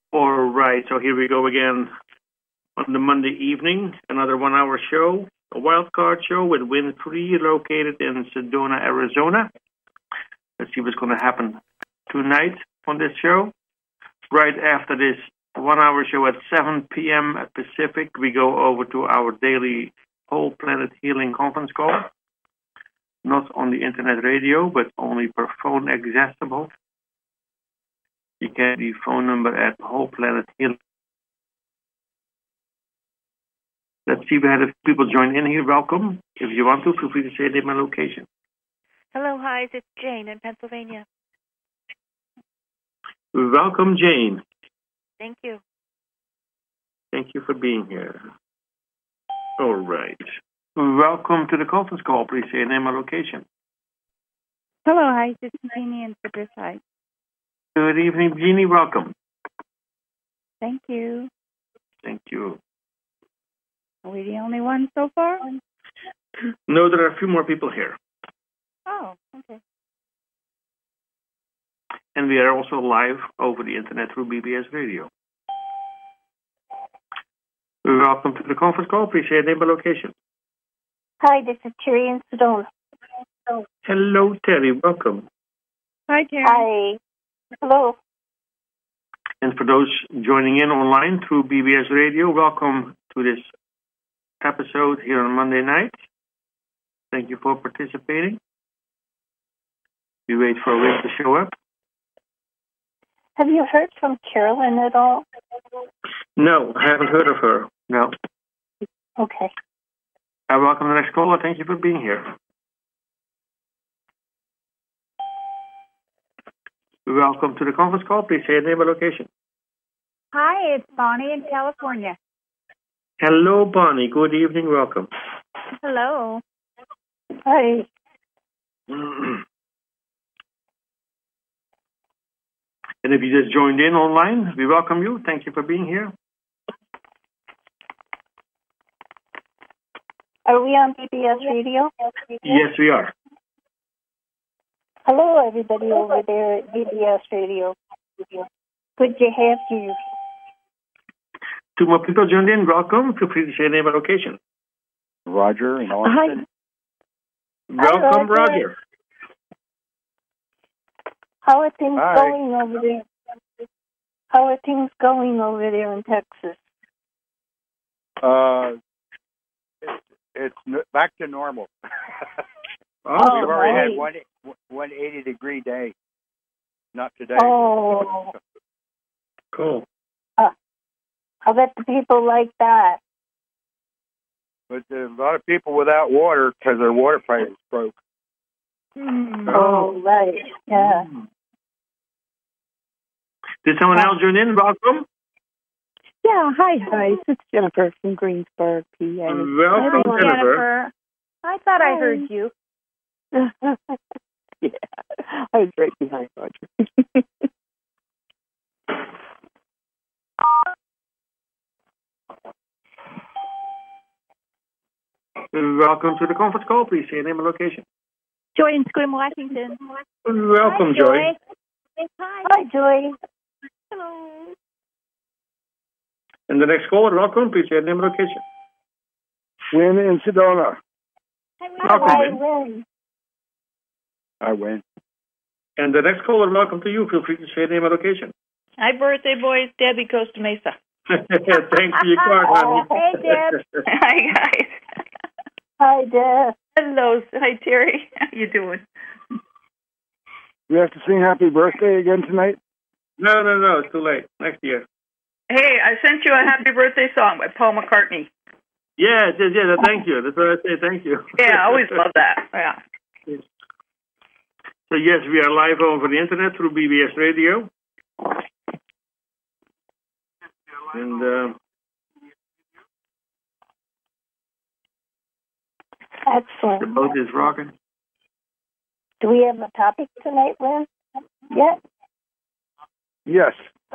All right, so here we go again on the Monday evening, another 1 hour show, a wild card show with Win 3 located in Sedona, Arizona. Let's see what's going to happen tonight on this show. Right after this 1 hour show at 7 p.m. Pacific, we go over to our daily Whole Planet Healing conference call. Not on the internet radio, but only per phone accessible. You get the phone number at Whole Planet Healing. Let's see, we had a few people join in here. Welcome. If you want to, feel free to say name and location. Hello, hi, it's Jane in Pennsylvania. Welcome, Jane. Thank you. Thank you for being here. All right. Welcome to the conference call. Please say name and location. Hello, hi, this is Jeannie in Riverside. Good evening, Jeannie. Welcome. Thank you. Thank you. Are we the only one so far? No, there are a few more people here. Oh, okay. And we are also live over the internet through BBS Radio. Welcome to the conference call. Please say your name and location. Hi, this is Terry in Sedona. Hello, Terry. Welcome. Hi, Terry. Hi. Hello. And for those joining in online through BBS Radio, welcome to this episode here on Monday night. Thank you for participating. We wait for Rick to show up. Have you heard from Carolyn at all? No, I haven't heard of her. No. Okay. I welcome the next caller. Thank you for being here. Welcome to the conference call. Please say your name and location. Hi, it's Bonnie in California. Hello, Bonnie. Good evening. Welcome. Hello. Hi. And if you just joined in online, we welcome you. Thank you for being here. Are we on BBS Radio? Yes, we are. Hello, everybody over there at BBS Radio. Good to have you. Two more people joined in. Welcome. Feel free to say your name and location. Roger in Austin. Welcome, Hi, Roger. Roger. How are things Hi. going over there? How are things going over there in Texas? It's back to normal. Awesome. We've already had right. one 80-degree day. Not today. Oh, Cool. I bet the people like that. But there's a lot of people without water because their water pipes broke. Oh, right. Yeah. Did someone else join in? Welcome. Yeah, hi. It's Jennifer from Greensburg, PA. Welcome, Jennifer. I thought I heard you. Yeah, I was right behind Roger. Welcome to the conference call. Please say your name and location. Joy in Squim, Washington. Welcome, Hi, Joy. Hi. Hi, Joy. Hello. And the next caller, welcome. Please say your name and location. Win in Sedona. Welcome, Hi, Win. Lynn. I win. And the next caller, welcome to you. Feel free to say your name and location. Hi, birthday boys. Debbie, Costa Mesa. Thanks for your card, honey. Hey, Deb. Hi, guys. Hi, Deb. Hello. Hi, Terry. How you doing? We have to sing happy birthday again tonight? No, it's too late. Next year. Hey, I sent you a happy birthday song by Paul McCartney. Yes. Thank you. That's what I say. Thank you. Yeah, I always love that. Yeah. So, yes, we are live over the internet through BBS Radio. And the Excellent. boat is rocking. Do we have a topic tonight, Lynn? Yet? Yes.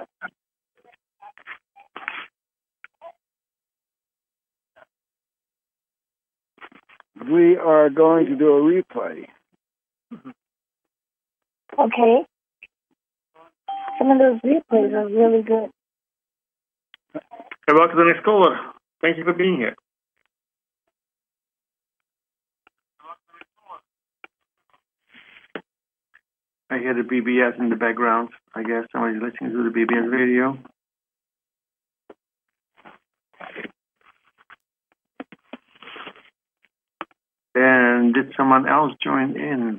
We are going to do a replay. Okay. Some of those replays are really good. Hey, welcome to the next caller. Thank you for being here. I hear the BBS in the background. I guess somebody's listening to the BBS radio. And did someone else join in?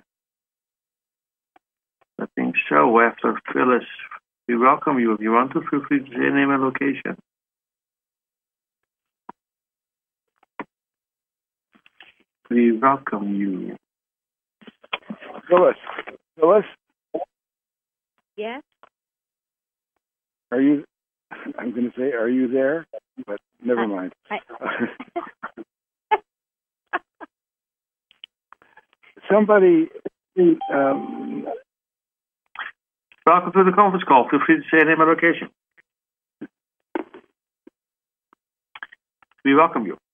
I think so. After Phyllis, we welcome you. If you want to, feel free to say name and location. We welcome you. Phyllis. Phyllis, Yes? are you? I'm going to say, are you there? But never mind. Somebody. Welcome to the conference call. Feel free to say name and location. We welcome you.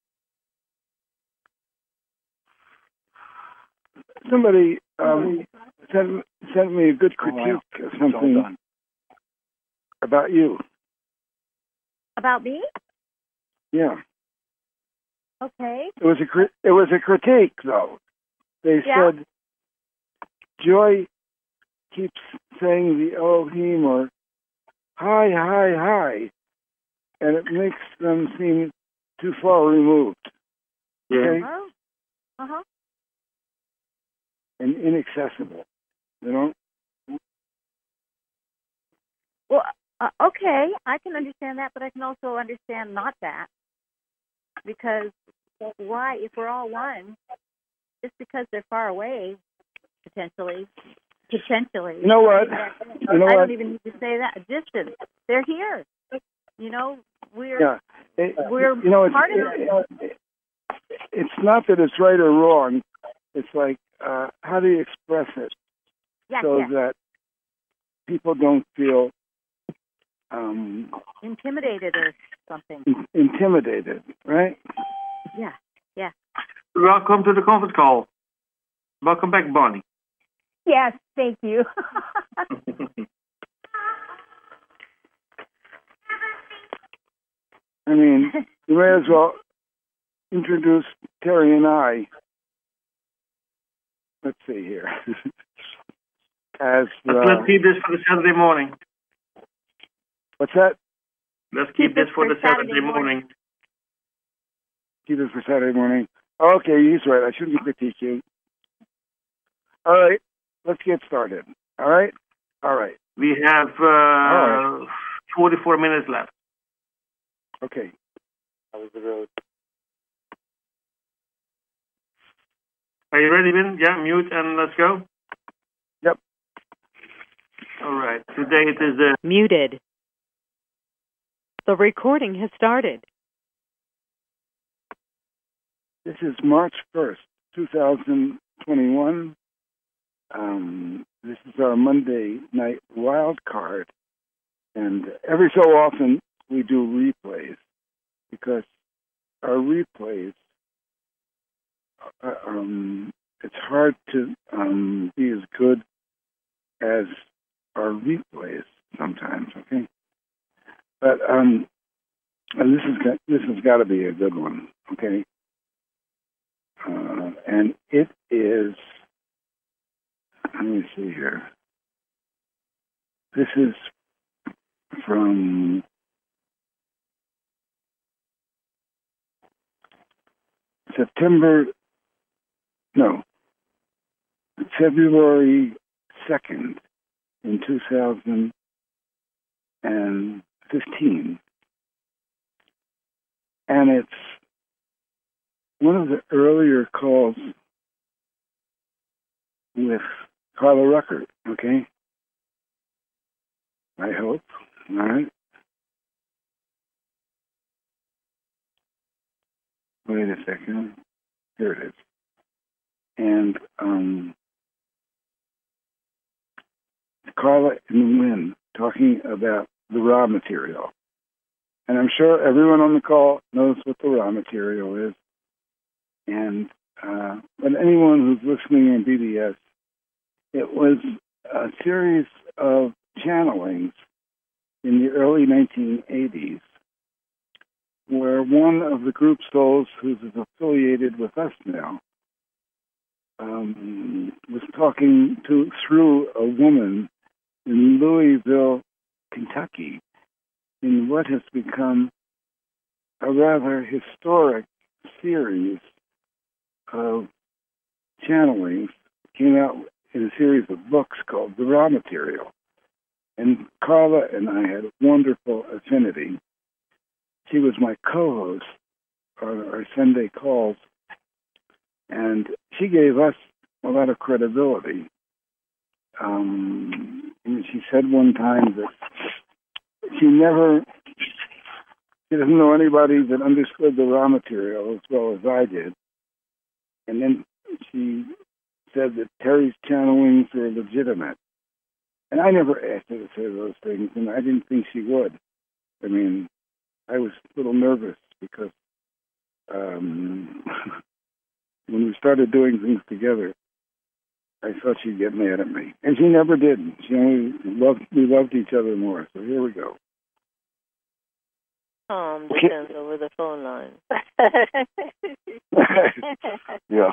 Somebody sent me a good critique of something about you. About me? Yeah, Okay. it was a critique though. They said Joy keeps saying the Elohim or hi, hi, hi, and it makes them seem too far removed. Yeah. Okay? Oh. Uh-huh. And inaccessible. You know? Well, okay, I can understand that, but I can also understand not that. Because why, if we're all one, just because they're far away, potentially. You know what? I don't even need to say that. Distance. They're here. You know, we're we're part of it. It's not that it's right or wrong. It's like, how do you express it that people don't feel intimidated or something. Intimidated, right? Yeah, yeah. Welcome to the conference call. Welcome back, Bonnie. Yes, thank you. I mean, you may as well introduce Terry and I. Let's see here. Let's keep this for the Saturday morning. What's that? Let's keep this for the Saturday morning. Keep this for Saturday morning. Okay, he's right. I shouldn't critique you. All right, let's get started. All right? All right. We have 44 minutes left. Okay. How was the road? Are you ready, Vin? Yeah, mute and let's go. Yep. All right. Today it is the... Muted. The recording has started. This is March 1st, 2021. This is our Monday night wild card. And every so often we do replays because our replays, it's hard to be as good as our replays sometimes, okay? But this has got to be a good one, okay? And it is, let me see here. This is from February 2nd in 2015. And it's one of the earlier calls with Carla Ruckert, okay? I hope. All right. Wait a second. Here it is. And Carla and Lynn talking about the raw material. And I'm sure everyone on the call knows what the raw material is. And but anyone who's listening on BDS, it was a series of channelings in the early 1980s where one of the group souls who's affiliated with us now was talking through a woman in Louisville, Kentucky, in what has become a rather historic series of channelings. Came out in a series of books called The Raw Material. And Carla and I had a wonderful affinity. She was my co-host on our Sunday calls, and she gave us a lot of credibility. And she said one time that she doesn't know anybody that understood the raw material as well as I did. And then she said that Terry's channelings were legitimate. And I never asked her to say those things, and I didn't think she would. I mean, I was a little nervous because when we started doing things together, I thought she'd get mad at me. And she never did. We loved each other more. So here we go. Depends over the phone line. Yeah.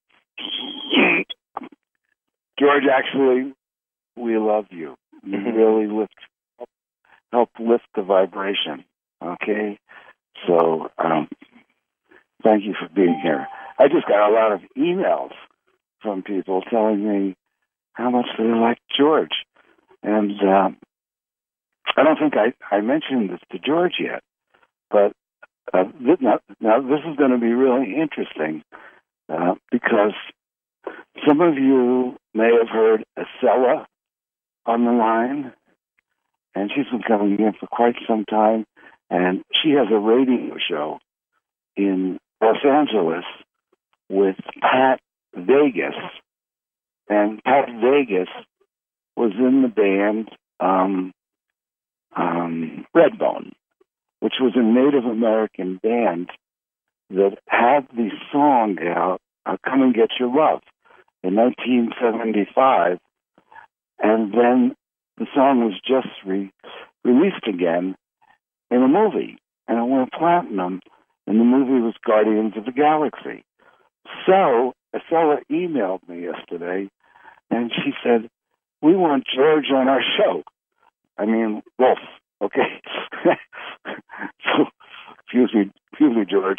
George, actually, we love you. You really help lift the vibration. Okay? So, thank you for being here. I just got a lot of emails from people telling me how much they like George. And I don't think I mentioned this to George yet, but now this is going to be really interesting because some of you may have heard Acela on the line, and she's been coming in for quite some time, and she has a radio show in Los Angeles with Pat Vegas, and Pat Vegas was in the band Redbone, which was a Native American band that had the song out, Come and Get Your Love, in 1975, and then the song was just released again in a movie, and it went platinum, and the movie was Guardians of the Galaxy. So Acela emailed me yesterday, and she said, we want George on our show. I mean, Wolf, okay? So, excuse me, George.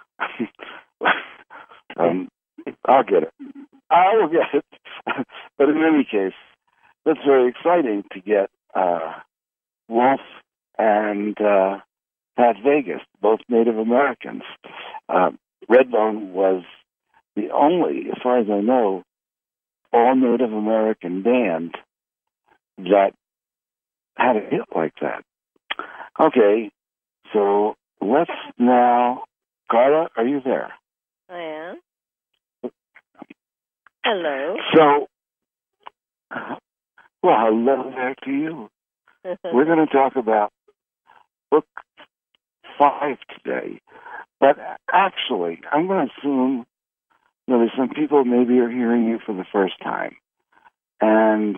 I'll get it. I will get it. But in any case, that's very exciting to get Wolf and Pat Vegas, both Native Americans. Redbone was the only, as far as I know, all Native American band that had a hit like that. Okay, so let's now... Carla, are you there? I am. Hello. So, well, hello there to you. We're going to talk about Book 5 today. But actually, I'm going to assume there's some people maybe are hearing you for the first time. And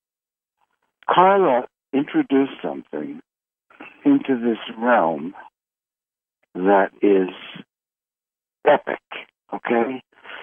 Carla introduced something into this realm that is epic, okay?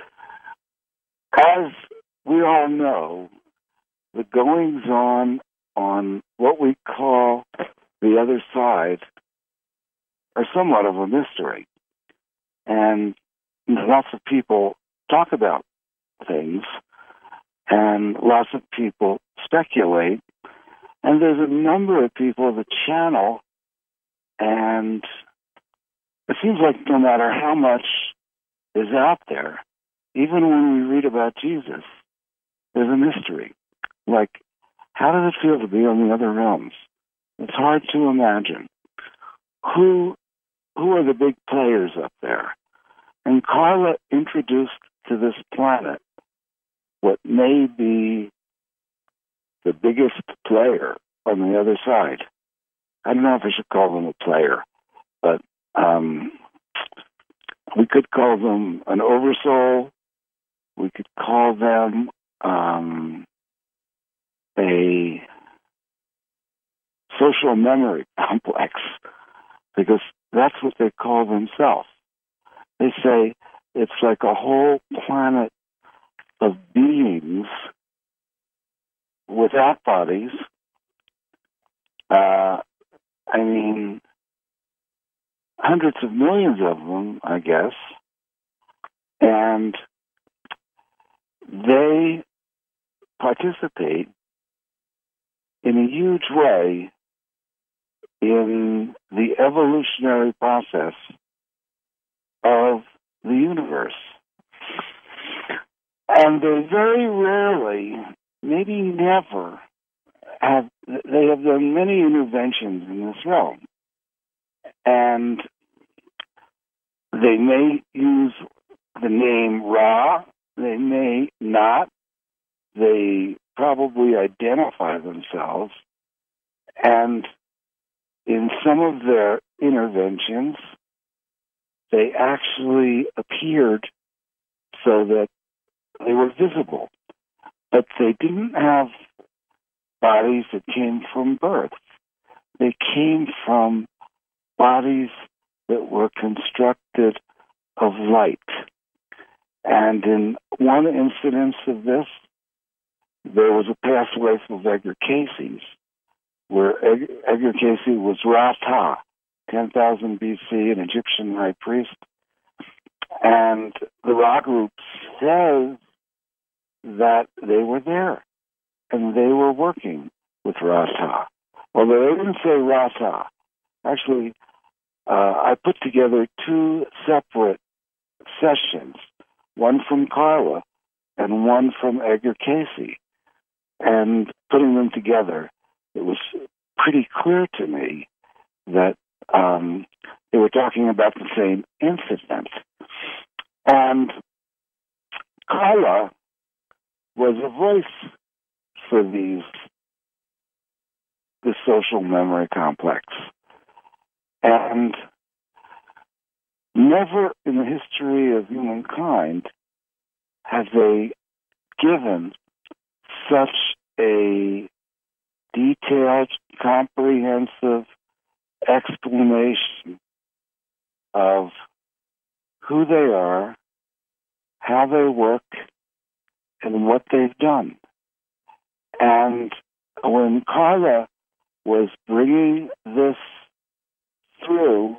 As we all know, the goings-on what we call the other side are somewhat of a mystery. And lots of people talk about things, and lots of people speculate, and there's a number of people that channel, and it seems like no matter how much is out there, even when we read about Jesus, there's a mystery. Like, how does it feel to be on the other realms? It's hard to imagine. Who are the big players up there? And Carla introduced to this planet what may be the biggest player on the other side. I don't know if I should call them a player, but we could call them an oversoul. We could call them a social memory complex, because that's what they call themselves. They say it's like a whole planet of beings without bodies. I mean, hundreds of millions of them, I guess. And they participate in a huge way in the evolutionary process of the universe. And they very rarely, maybe never, they have done many interventions in this realm. And they may use the name Ra, they may not. They probably identify themselves. And in some of their interventions, they actually appeared so that they were visible. But they didn't have bodies that came from birth. They came from bodies that were constructed of light. And in one incidence of this, there was a past life of Edgar Cayce's, where Edgar Cayce was Ra-Ta, 10,000 BC, an Egyptian high priest. And the Ra group says that they were there, and they were working with Ra-Ta. Although they didn't say Ra-Ta. Actually, I put together two separate sessions, one from Carla and one from Edgar Cayce. And putting them together, it was pretty clear to me that they were talking about the same incident. And Carla was a voice for the social memory complex. And never in the history of humankind have they given such a detailed, comprehensive explanation of who they are, how they work, and what they've done. And when Carla was bringing this through,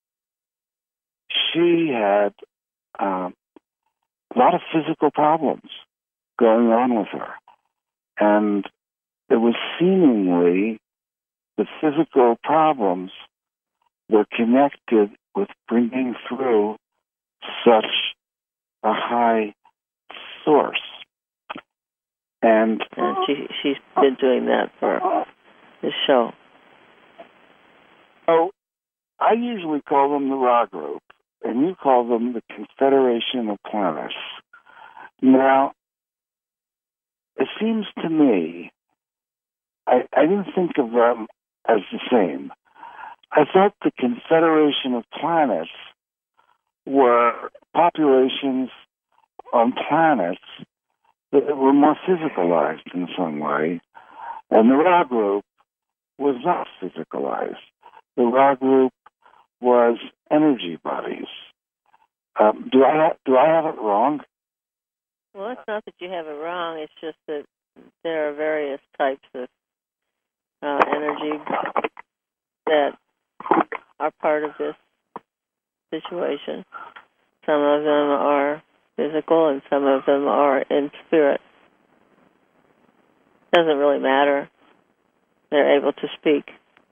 she had a lot of physical problems going on with her. And it was seemingly the physical problems were connected with bringing through such a high source. And she's been doing that for the show. So I usually call them the Ra Group, and you call them the Confederation of Planets. Now, it seems to me, I didn't think of them as the same. I thought the Confederation of Planets were populations on planets that were more physicalized in some way, and the Ra Group was not physicalized. The Ra Group was energy bodies. Do I have it wrong? Well, it's not that you have it wrong. It's just that there are various types of energy that are part of this situation. Some of them are physical and some of them are in spirit. Doesn't really matter. They're able to speak.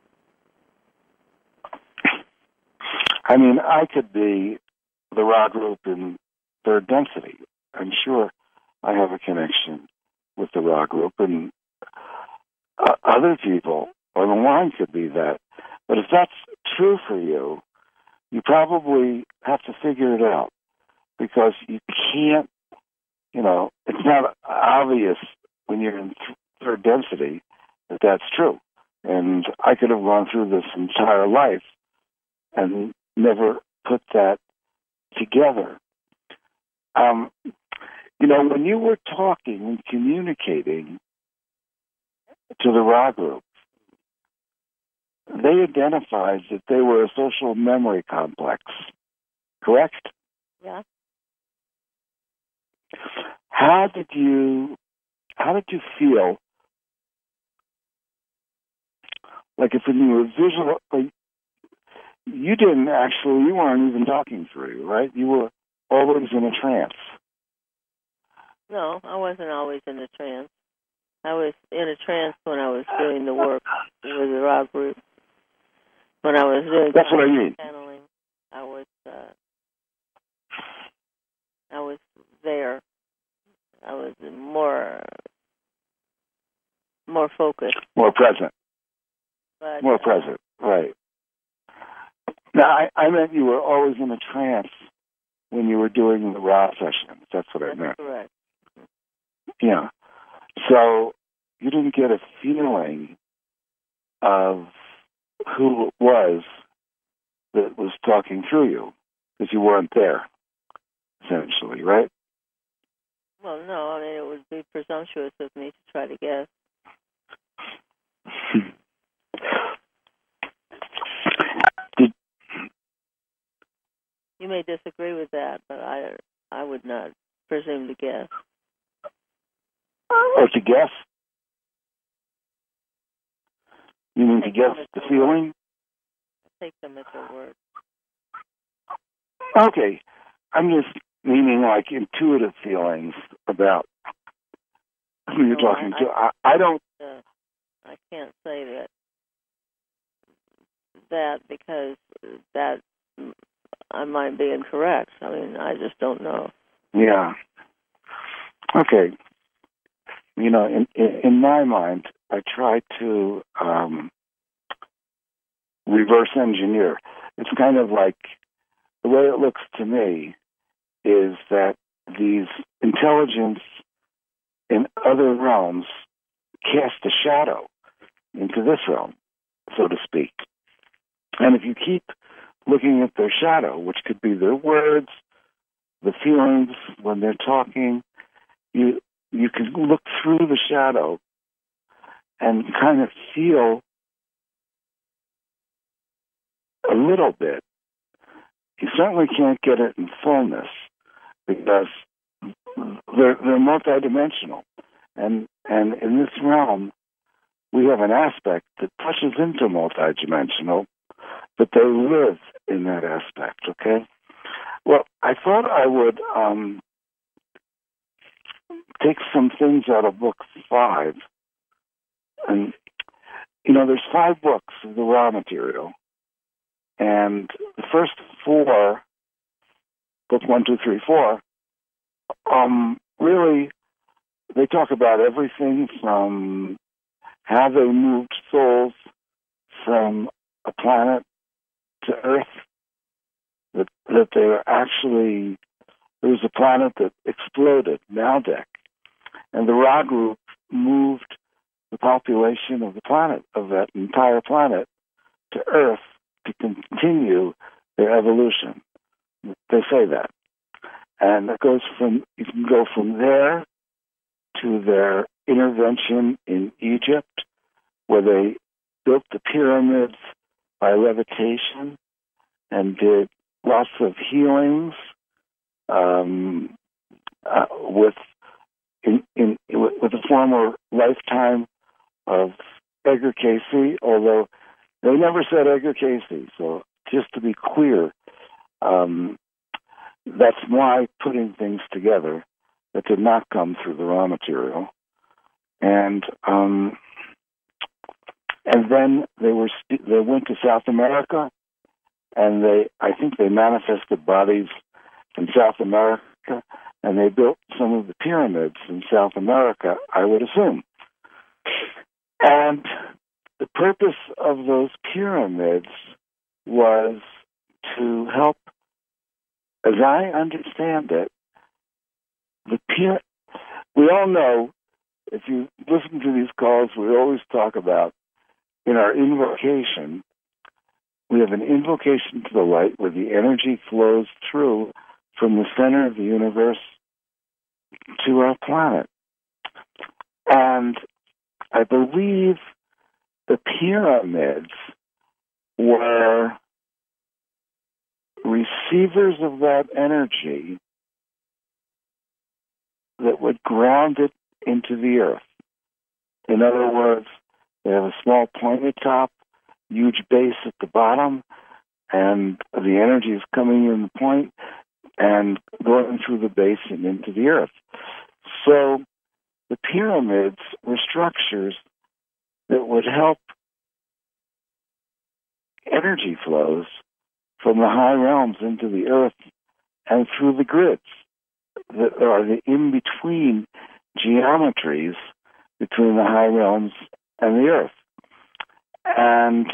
I mean, I could be the Ra Group in third density. I'm sure I have a connection with the Ra Group, and other people on the line could be that. But if that's true for you, you probably have to figure it out, because you can't, it's not obvious when you're in third density that that's true. And I could have gone through this entire life and never put that together. When you were talking and communicating to the Ra Group, they identified that they were a social memory complex, correct? Yeah. How did you feel? Like if you were visual, like you weren't even talking through, right? You were always in a trance. No, I wasn't always in a trance. I was in a trance when I was doing the work with the Ra group. When I was doing That's what I mean. channeling, I was there. I was more focused. More present. But, more present, right. Now, I meant you were always in a trance when you were doing the Ra sessions. That's what I meant. Correct. Yeah. So you didn't get a feeling of who it was that was talking through you because you weren't there, essentially, right? Well, no, I mean, it would be presumptuous of me to try to guess. You may disagree with that, but I would not presume to guess. Or to guess? You mean to guess the feeling? Take them at their word. Okay. I'm just meaning like intuitive feelings about who you're talking to. I don't... I can't say that because that I might be incorrect. I mean, I just don't know. Yeah. Okay. You know, in my mind, I try to reverse engineer. It's kind of like the way it looks to me is that these intelligence in other realms cast a shadow into this realm, so to speak. And if you keep looking at their shadow, which could be their words, the feelings when they're talking, you can look through the shadow and kind of feel a little bit. You certainly can't get it in fullness because they're multidimensional. And in this realm, we have an aspect that touches into multidimensional, but they live in that aspect, okay? Well, I thought I would take some things out of book 5. And, you know, there's 5 books of the Ra material. And the first 4, book 1, 2, 3, 4, really, they talk about everything from how they moved souls from a planet to Earth, that they were actually, there was a planet that exploded, Maldek, and the Ra group moved the population of the planet, of that entire planet, to Earth to continue their evolution. They say that. And it goes from, you can go from there to their intervention in Egypt, where they built the pyramids by levitation and did lots of healings with the former lifetime of Edgar Cayce, although they never said Edgar Cayce. So just to be clear, that's my putting things together that did not come through the Ra material. And then they went to South America, and I think they manifested bodies in South America, and they built some of the pyramids in South America, I would assume. And the purpose of those pyramids was to help, as I understand it, we all know, if you listen to these calls, we always talk about, in our invocation, we have an invocation to the light where the energy flows through from the center of the universe to our planet. And I believe the pyramids were receivers of that energy that would ground it into the earth. In other words, they have a small pointed top, huge base at the bottom, and the energy is coming in the point and going through the base and into the earth. So the pyramids were structures that would help energy flows from the high realms into the earth and through the grids that are the in-between geometries between the high realms and the earth. And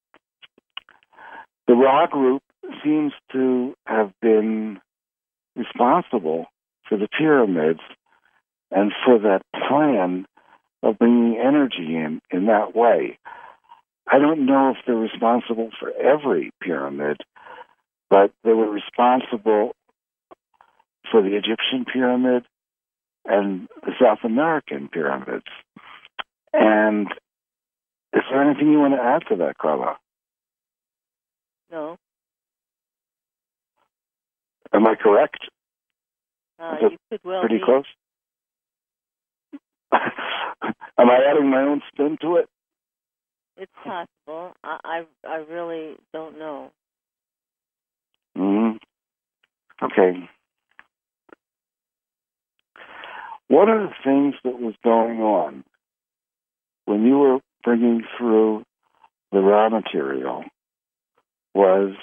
the Ra group seems to have been responsible for the pyramids and for that plan of bringing energy in that way. I don't know if they're responsible for every pyramid, but they were responsible for the Egyptian pyramid and the South American pyramids. And is there anything you want to add to that, Carla? No. Am I correct? You could well pretty be. Close? Am I adding my own spin to it? It's possible. I really don't know. Mm-hmm. Okay. One of the things that was going on when you were bringing through the raw material was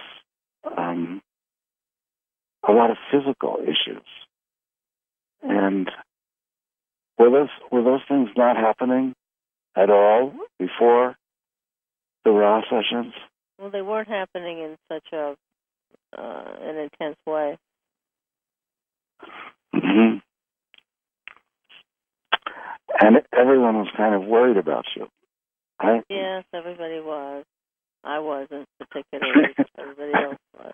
a lot of physical issues. And were those things not happening at all before the raw sessions? Well, they weren't happening in such an intense way. Mm-hmm. And everyone was kind of worried about you, right? Yes, everybody was. I wasn't particularly. Everybody else was.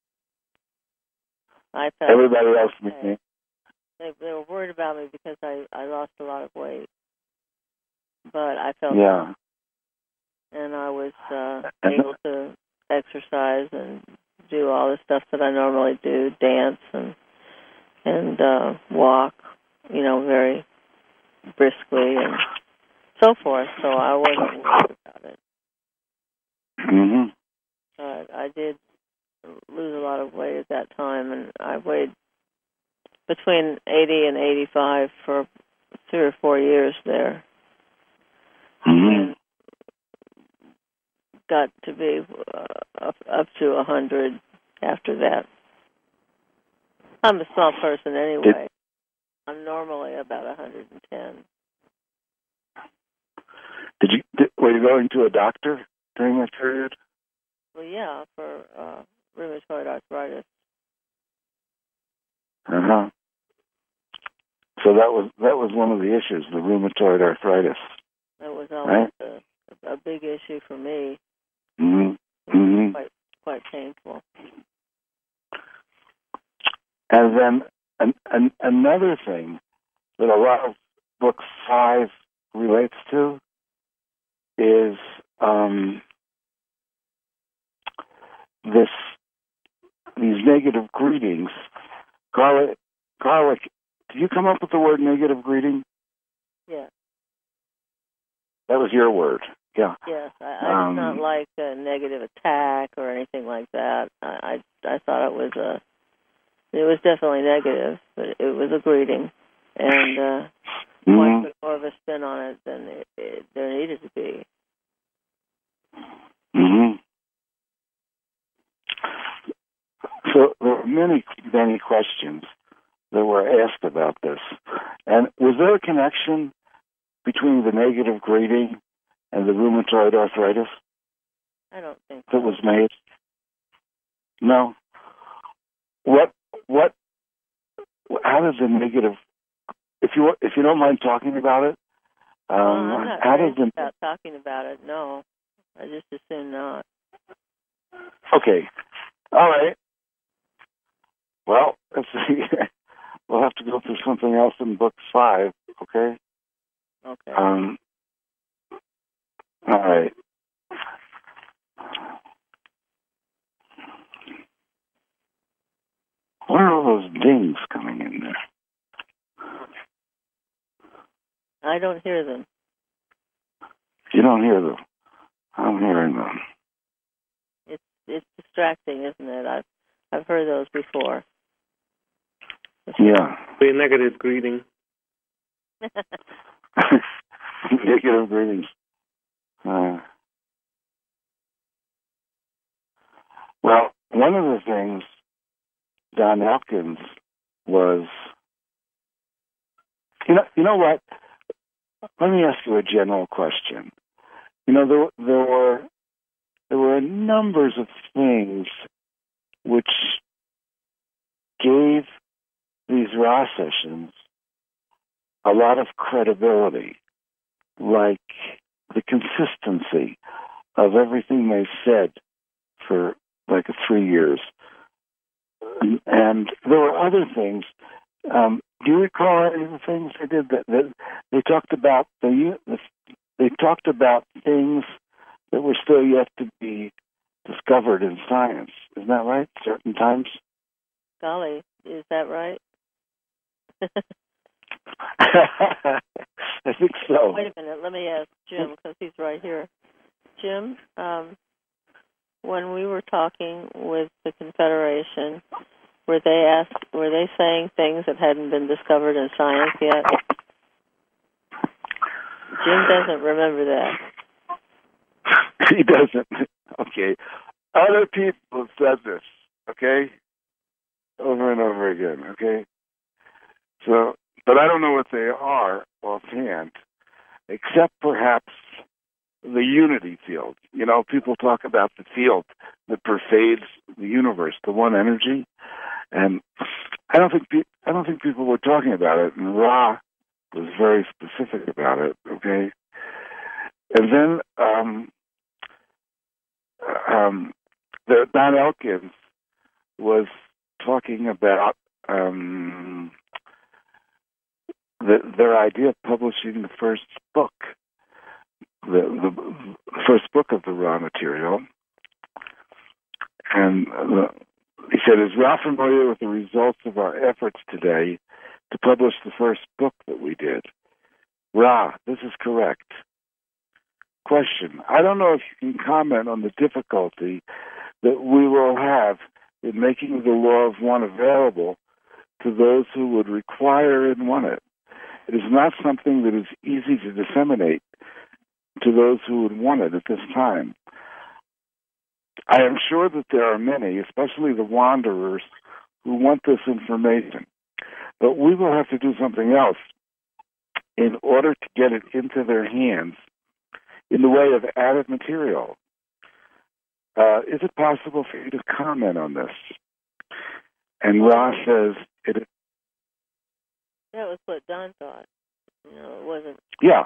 I felt everybody else. Okay. They were worried about me because I lost a lot of weight, but I felt yeah, and I was able to exercise and do all the stuff that I normally do, dance and walk, very briskly and so forth. So I wasn't worried about it. Mm-hmm. But I did lose a lot of weight at that time, and I weighed between 80 and 85 for 3 or 4 years there. Mm-hmm. And got to be up to 100 after that. I'm a small person anyway. I'm normally about 110. Were you going to a doctor during that period? Well, yeah, for rheumatoid arthritis. Uh-huh. So that was one of the issues, the rheumatoid arthritis. That was always right? a big issue for me. Mm-hmm. Mm-hmm. Quite painful. And then another thing that a lot of Book 5 relates to is these negative greetings. Carla, did you come up with the word negative greeting? Yeah. That was your word. Yeah. Yes, I did not like a negative attack or anything like that. I thought it was definitely negative, but it was a greeting, and one put more of a spin on it than there needed to be. Mm-hmm. So there were many, many questions that were asked about this. And was there a connection between the negative greeting and the rheumatoid arthritis? I don't think so. That was made? No. How does the negative, if you don't mind talking about it, I'm not how does the... about talking about it, no. I just assume not. Okay. All right. Well, let's see. We'll have to go through something else in Book 5, okay? Okay. All right. those dings coming in there? I don't hear them. You don't hear them. I'm hearing them. It's distracting, isn't it? I've heard those before. Yeah. Be a negative greeting. Negative greetings. Well, one of the things Don Elkins was, you know what? Let me ask you a general question. There were numbers of things which gave these Ra sessions a lot of credibility, like the consistency of everything they said for like 3 years. And there were other things. Do you recall any of the things they did? That they talked about they talked about things that were still yet to be discovered in science. Isn't that right? Certain times. Golly, is that right? I think so. Wait a minute. Let me ask Jim, because he's right here. Jim, when we were talking with the Confederation, were they saying things that hadn't been discovered in science yet? Jim doesn't remember that. He doesn't. Okay. Other people have said this, okay? Over and over again, okay? So, but I don't know what they are offhand, except perhaps the unity field. People talk about the field that pervades the universe, the one energy, and I don't think people were talking about it. And Ra was very specific about it. Okay, and then Don Elkins was talking about their idea of publishing the first book. The first book of the Ra material. And he said, is Ra familiar with the results of our efforts today to publish the first book that we did? Ra, this is correct. Question, I don't know if you can comment on the difficulty that we will have in making the law of one available to those who would require and want it. It is not something that is easy to disseminate to those who would want it at this time. I am sure that there are many, especially the wanderers, who want this information. But we will have to do something else in order to get it into their hands in the way of added material. Is it possible for you to comment on this? And Ra says it is. That was what Don thought. It wasn't. Yeah.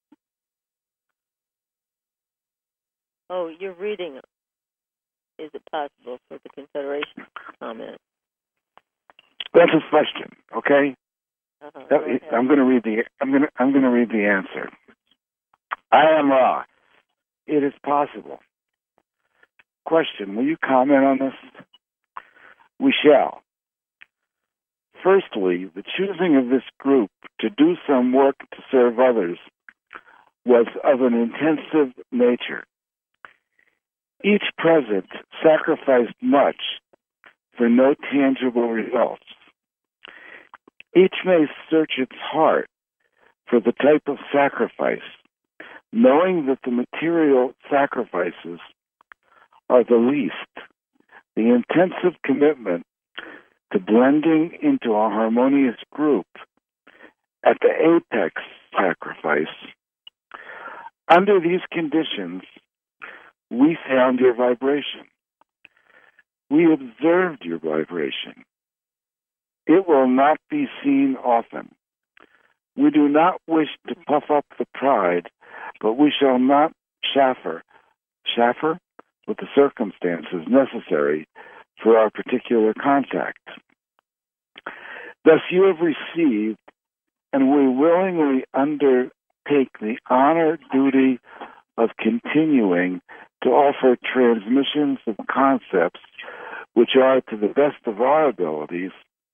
Oh, you're reading it. Is it possible for the Confederation to comment? That's his question. Okay. Uh-huh. I'm going to read the answer. I am Ra. It is possible. Question: will you comment on this? We shall. Firstly, the choosing of this group to do some work to serve others was of an intensive nature. Each present sacrificed much for no tangible results. Each may search its heart for the type of sacrifice, knowing that the material sacrifices are the least. The intensive commitment to blending into a harmonious group at the apex sacrifice. Under these conditions, we found your vibration. We observed your vibration. It will not be seen often. We do not wish to puff up the pride, but we shall not chaffer with the circumstances necessary for our particular contact. Thus you have received, and we willingly undertake the honor duty of continuing to offer transmissions of concepts which are, to the best of our abilities,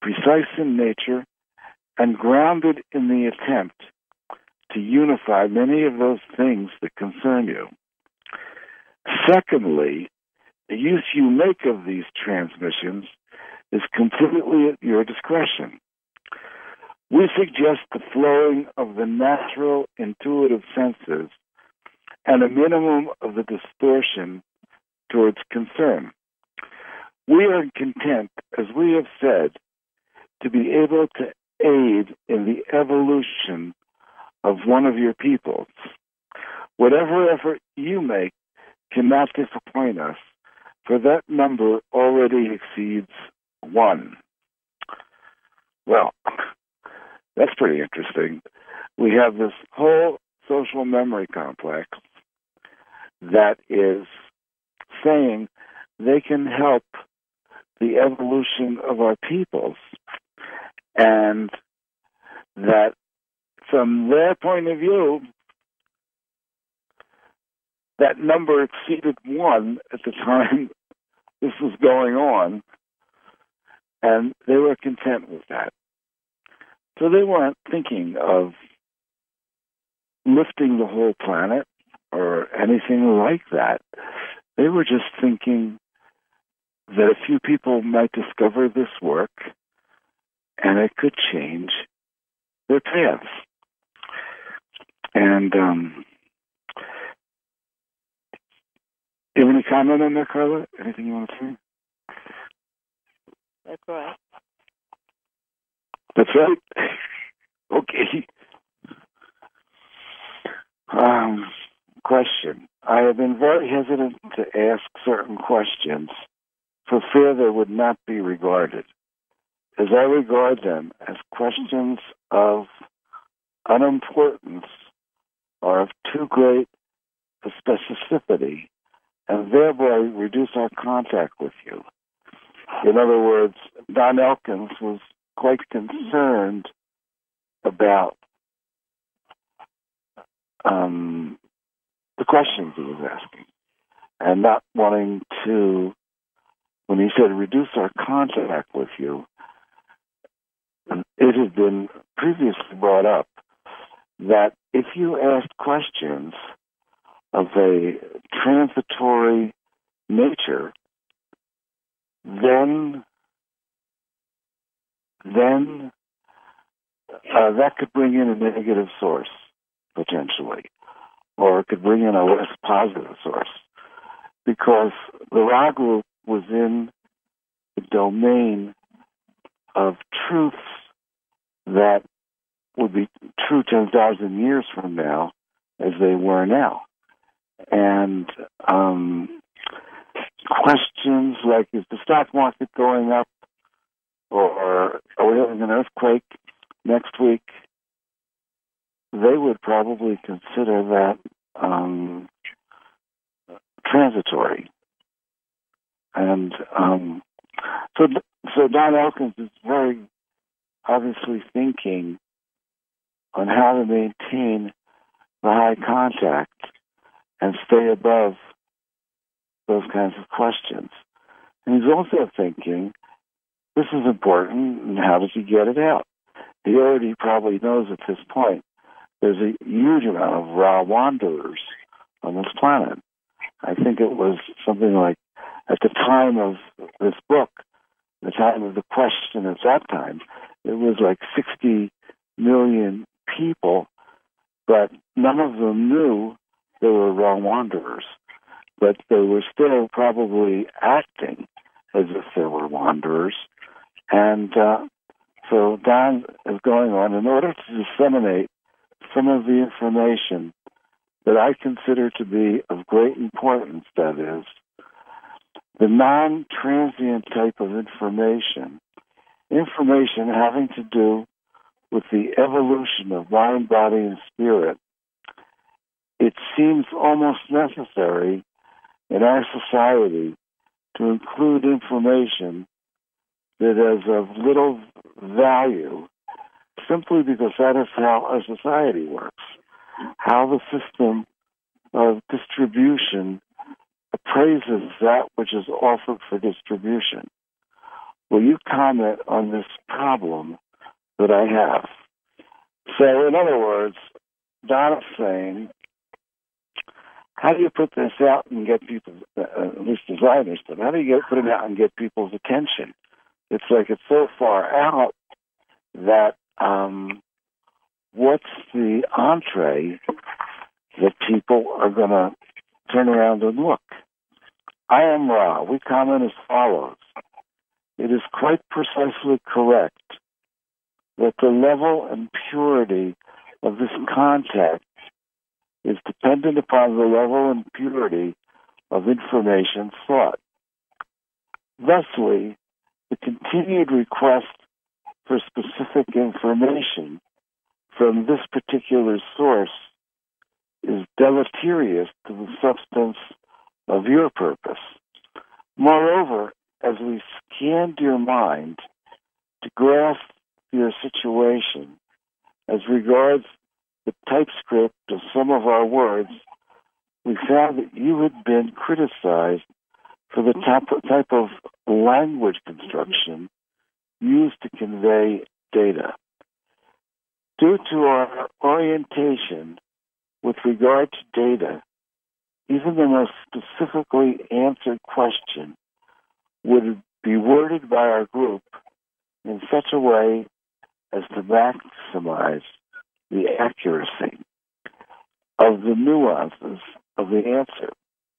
precise in nature, and grounded in the attempt to unify many of those things that concern you. Secondly, the use you make of these transmissions is completely at your discretion. We suggest the flowing of the natural, intuitive senses and a minimum of the distortion towards concern. We are content, as we have said, to be able to aid in the evolution of one of your peoples. Whatever effort you make cannot disappoint us, for that number already exceeds 1. Well, that's pretty interesting. We have this whole social memory complex that is saying they can help the evolution of our peoples, and that from their point of view, that number exceeded 1 at the time this was going on, and they were content with that. So they weren't thinking of lifting the whole planet or anything like that. They were just thinking that a few people might discover this work and it could change their paths. And you have any comment on that, Carla? Anything you want to say? That's right. That's right? Okay. Question. I have been very hesitant to ask certain questions for fear they would not be regarded, as I regard them as questions of unimportance or of too great a specificity, and thereby reduce our contact with you. In other words, Don Elkins was quite concerned about the questions he was asking, and not wanting to, when he said reduce our contact with you, it had been previously brought up that if you asked questions of a transitory nature, then that could bring in a negative source, potentially, or it could bring in a less positive source, because the Ra group was in the domain of truths that would be true 10,000 years from now as they were now. And questions like, is the stock market going up, or are we having an earthquake next week? They would probably consider that transitory. And so Don Elkins is very obviously thinking on how to maintain the high contact and stay above those kinds of questions. And he's also thinking, this is important, and how does he get it out? He already probably knows at this point there's a huge amount of Ra wanderers on this planet. I think it was something like, at the time of this book, the time of the question at that time, it was like 60 million people, but none of them knew they were Ra wanderers. But they were still probably acting as if they were wanderers. And so Don is going on in order to disseminate some of the information that I consider to be of great importance, that is, the non-transient type of information having to do with the evolution of mind, body, and spirit. It seems almost necessary in our society to include information that is of little value, simply because that is how our society works, how the system of distribution appraises that which is offered for distribution. will you comment on this problem that I have? So, in other words, Donna's saying, how do you put this out and get people, at least as I understand, how do you put it out and get people's attention? It's like it's so far out that what's the entree that people are going to turn around and look? I am Ra. We comment as follows. It is quite precisely correct that the level and purity of this contact is dependent upon the level and purity of information sought. Thusly, the continued request for specific information from this particular source is deleterious to the substance of your purpose. Moreover, as we scanned your mind to grasp your situation as regards the typescript of some of our words, we found that you had been criticized for the type of language construction used to convey data. Due to our orientation with regard to data, even the most specifically answered question would be worded by our group in such a way as to maximize the accuracy of the nuances of the answer.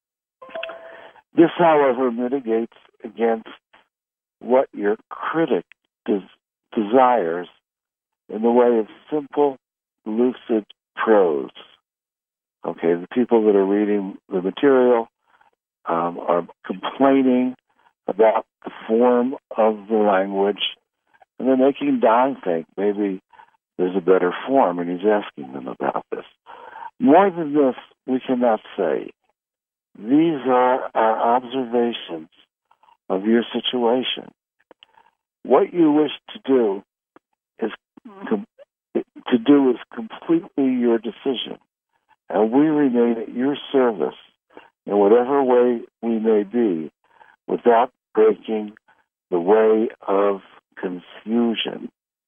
This, however, mitigates against what your critic desires in the way of simple, lucid prose. Okay, the people that are reading the material are complaining about the form of the language, and they're making Don think maybe there's a better form, and he's asking them about this. More than this, we cannot say. These are our observations of your situation. What you wish to do is completely your decision, and we remain at your service in whatever way we may be, without breaking the way of confusion.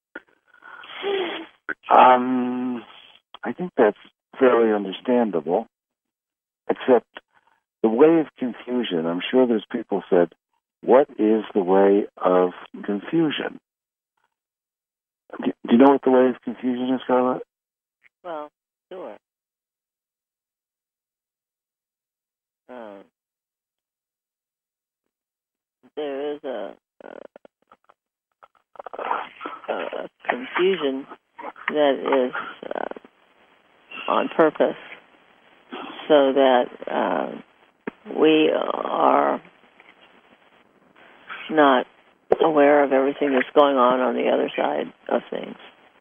I think that's fairly understandable, except the way of confusion. I'm sure there's people said, what is the way of confusion? Do you know what the way of confusion is, Scarlett? Well, sure. There is a confusion that is on purpose, so that we are not aware of everything that's going on the other side of things.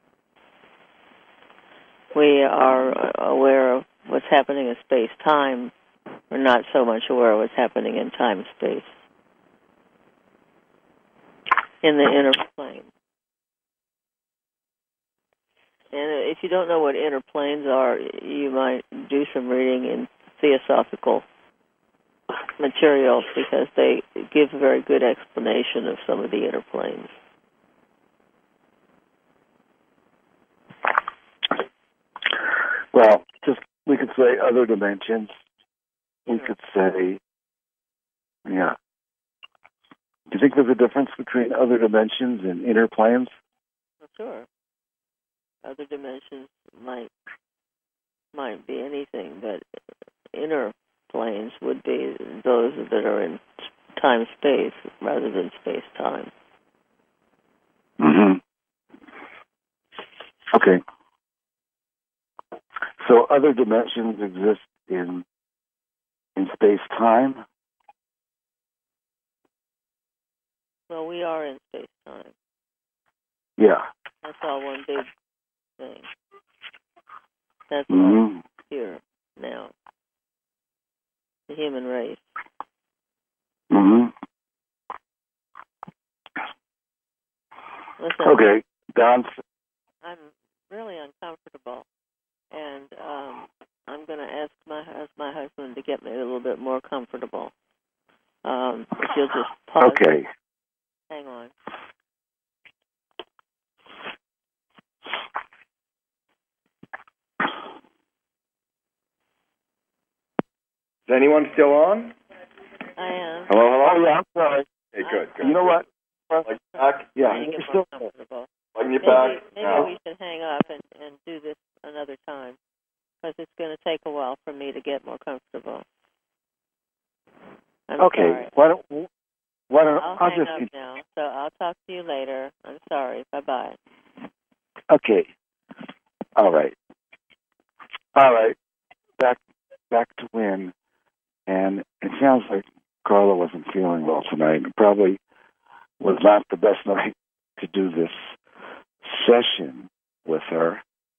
We are aware of what's happening in space-time. We're not so much aware of what's happening in time-space, in the inner plane. And if you don't know what inner planes are, you might do some reading in theosophical material, because they give a very good explanation of some of the inner planes. Well, just we could say other dimensions. We could say, yeah. Do you think there's a difference between other dimensions and inner planes? Well, sure. Other dimensions might be anything, but inner planes would be those that are in time-space rather than space-time. Mm-hmm. Okay. So other dimensions exist in space-time? Well, we are in space-time. Yeah. That's all one big thing. That's all here now. The human race. Mm-hmm. Listen, okay, Don. I'm really uncomfortable, and I'm going to ask my husband to get me a little bit more comfortable. If you'll just pause. Okay. Hang on. anyone still on? I am. Hello, hello? Oh, yeah, I'm sorry. Hey, good. You know what? Like back? Yeah, Make you're it still more comfortable. Like you Maybe, back? maybe now? we should hang up and do this another time, because it's going to take a while for me to get more comfortable. I'm okay. sorry. Why don't I'll I'll hang just up now, so I'll talk to you later. I'm sorry. Bye-bye. okay. All right. Back to Win, and it sounds like Carla wasn't feeling well tonight. It probably was not the best night to do this session with her.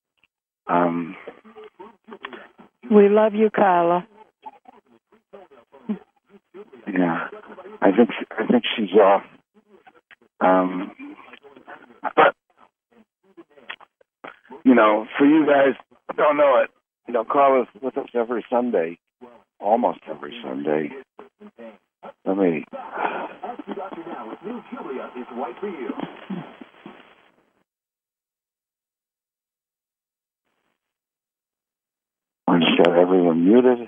We love you, Carla. Yeah, I think she's off. But for you guys who don't know it, Carla's with us every Sunday, almost every Sunday. Let me. I just got everyone muted,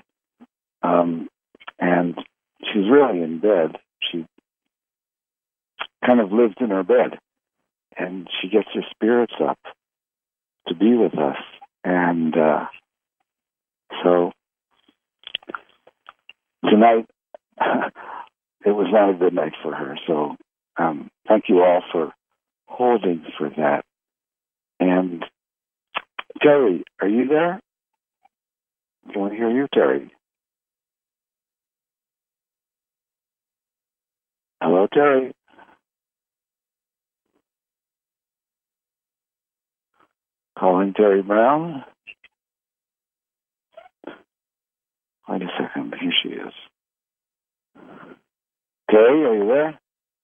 and she's really in bed. She kind of lives in her bed, and she gets her spirits up to be with us, and so tonight it was not a good night for her. So thank you all for holding for that. And Terry, are you there? Can we hear you, Terry? Hello, Terry. Calling Terry Brown. Wait a second. Here she is. Terry, are you there?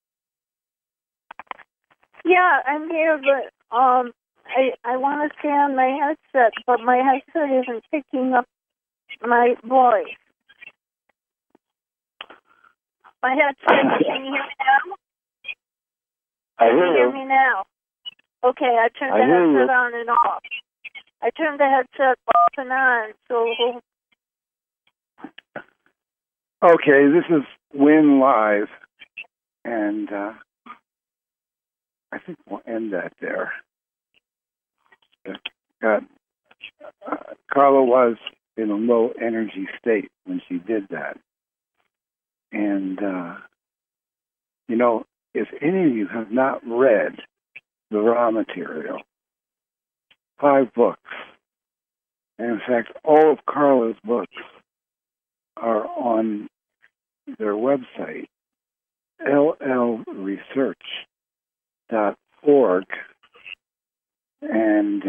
Yeah, I'm here, but I want to stay on my headset, but my headset isn't picking up my voice. My headset, can you hear me now? I Can hear you you. hear me now? Okay, I turned the headset on and off. I turned the headset off and on, so... Okay, this is Win Live, and I think we'll end that there. Carla was in a low energy state when she did that. And, if any of you have not read the raw material, 5 books, and in fact, all of Carla's books are on their website, llresearch.org, and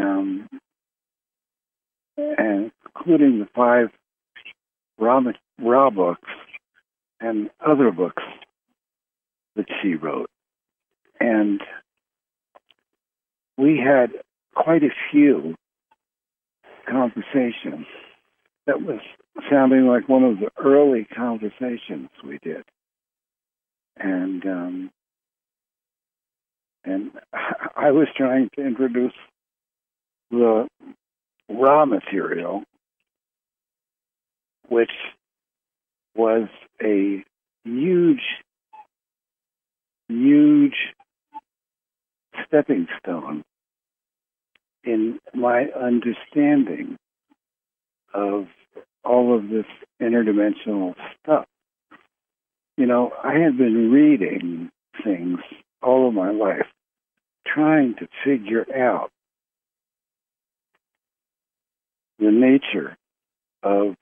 including the 5 raw books and other books that she wrote. And we had quite a few conversations that was sounding like one of the early conversations we did. And I was trying to introduce the raw material, which was a huge stepping stone in my understanding of all of this interdimensional stuff. I had been reading things all of my life, trying to figure out the nature of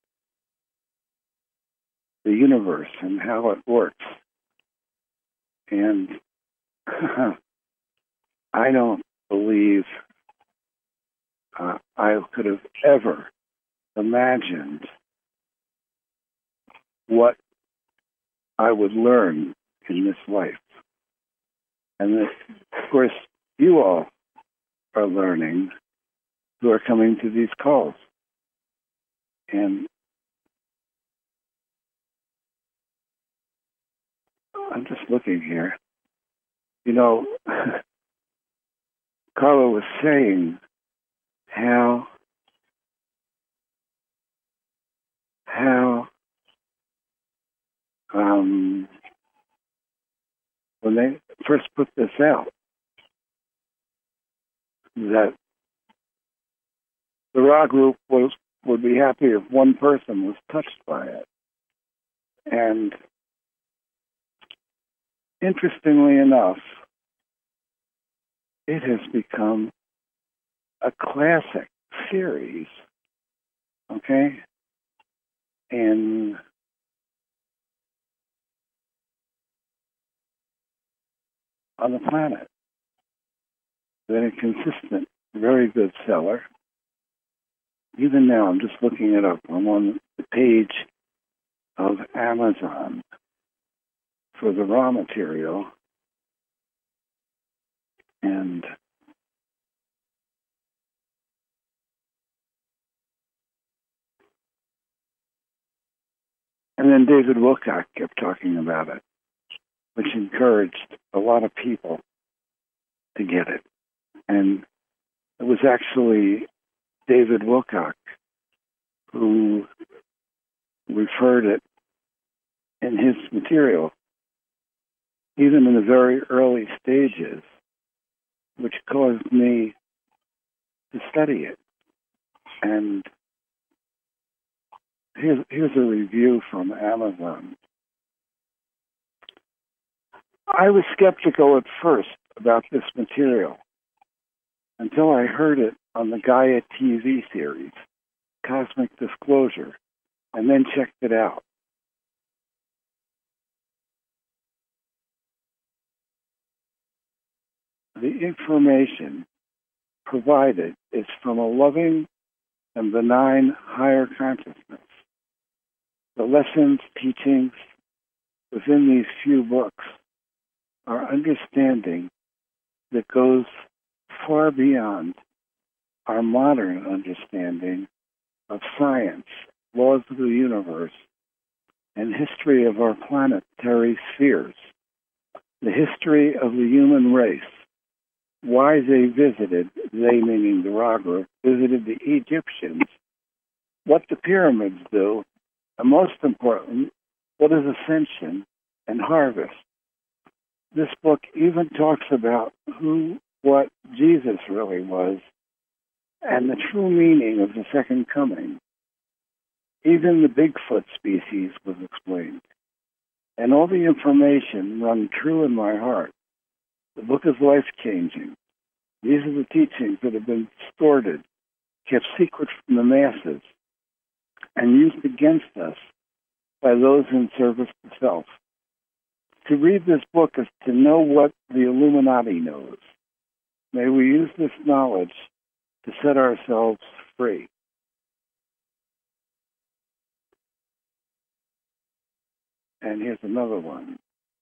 the universe and how it works. And I don't believe I could have ever imagined what I would learn in this life. And that, of course, you all are learning who are coming to these calls. And I'm just looking here. Carla was saying how when they first put this out, that the Ra group would be happy if one person was touched by it. And interestingly enough, it has become a classic series, okay? And on the planet, been a consistent, very good seller. Even now, I'm just looking it up. I'm on the page of Amazon for the raw material, and then David Wilcock kept talking about it, which encouraged a lot of people to get it. And it was actually David Wilcock who referred it in his material, even in the very early stages, which caused me to study it. And here's a review from Amazon. I was skeptical at first about this material until I heard it on the Gaia TV series, Cosmic Disclosure, and then checked it out. The information provided is from a loving and benign higher consciousness. The lessons, teachings within these few books are understanding that goes far beyond our modern understanding of science, laws of the universe, and history of our planetary spheres, the history of the human race, why they visited, they meaning the Ra group, visited the Egyptians, what the pyramids do, and most important, what is ascension and harvest. This book even talks about what Jesus really was and the true meaning of the second coming. Even the Bigfoot species was explained. And all the information rung true in my heart. The book is life-changing. These are the teachings that have been distorted, kept secret from the masses, and used against us by those in service to self. To read this book is to know what the Illuminati knows. May we use this knowledge to set ourselves free. And here's another one.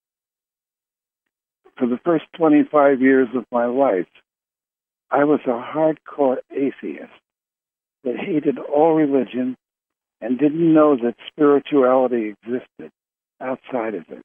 For the first 25 years of my life, I was a hardcore atheist that hated all religion and didn't know that spirituality existed outside of it.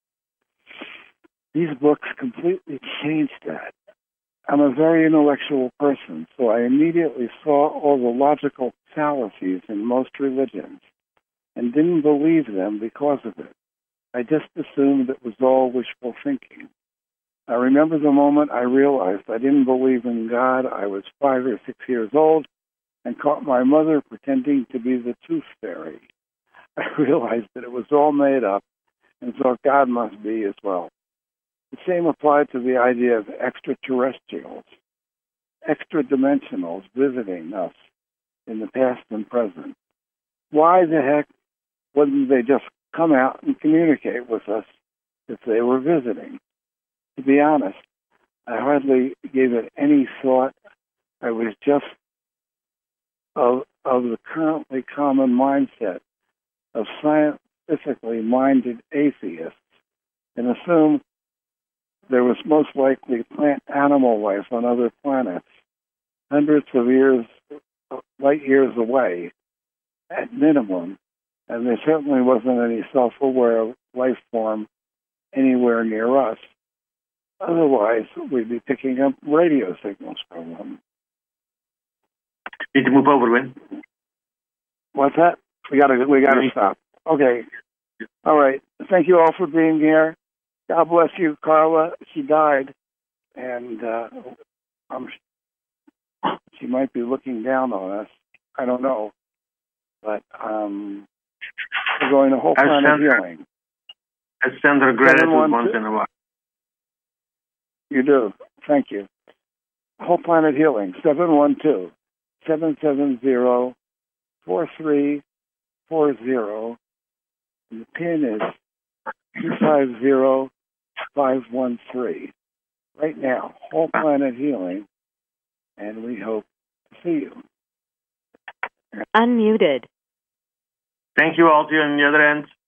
These books completely changed that. I'm a very intellectual person, so I immediately saw all the logical fallacies in most religions and didn't believe them because of it. I just assumed it was all wishful thinking. I remember the moment I realized I didn't believe in God. I was 5 or 6 years old and caught my mother pretending to be the tooth fairy. I realized that it was all made up and thought God must be as well. The same applied to the idea of extraterrestrials, extra-dimensionals visiting us in the past and present. Why the heck wouldn't they just come out and communicate with us if they were visiting? To be honest, I hardly gave it any thought. I was just of the currently common mindset of scientifically minded atheists and assumed there was most likely plant-animal life on other planets, hundreds of light years away at minimum, and there certainly wasn't any self-aware life form anywhere near us. Otherwise, we'd be picking up radio signals from them. Need to move over, Win. What's that? We gotta stop. Okay. All right. thank you all for being here. God bless you, Carla. She died, and she might be looking down on us. I don't know, but we're going to Whole Planet Healing. I send her gratitude once in a while. You do. Thank you. Whole Planet Healing, 712-770-4340. And the PIN is 250513. Right now, Whole Planet Healing, and we hope to see you. Unmuted. Thank you all to you on the other end.